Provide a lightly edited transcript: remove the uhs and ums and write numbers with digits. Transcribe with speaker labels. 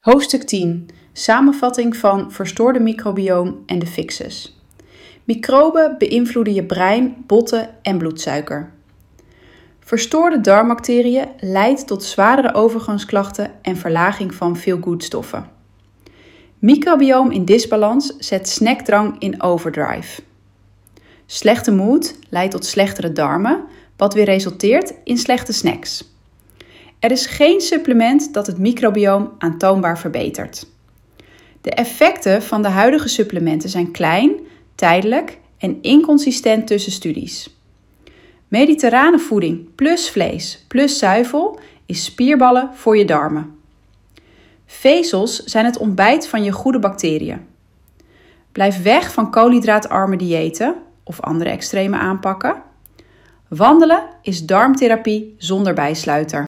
Speaker 1: Hoofdstuk 10. Samenvatting van verstoorde microbioom en de fixes. Microben beïnvloeden je brein, botten en bloedsuiker. Verstoorde darmbacteriën leidt tot zwaardere overgangsklachten en verlaging van feel-good-stoffen. Microbioom in disbalans zet snackdrang in overdrive. Slechte moed leidt tot slechtere darmen, wat weer resulteert in slechte snacks. Er is geen supplement dat het microbioom aantoonbaar verbetert. De effecten van de huidige supplementen zijn klein, tijdelijk en inconsistent tussen studies. Mediterrane voeding plus vlees plus zuivel is spierballen voor je darmen. Vezels zijn het ontbijt van je goede bacteriën. Blijf weg van koolhydraatarme diëten of andere extreme aanpakken. Wandelen is darmtherapie zonder bijsluiter.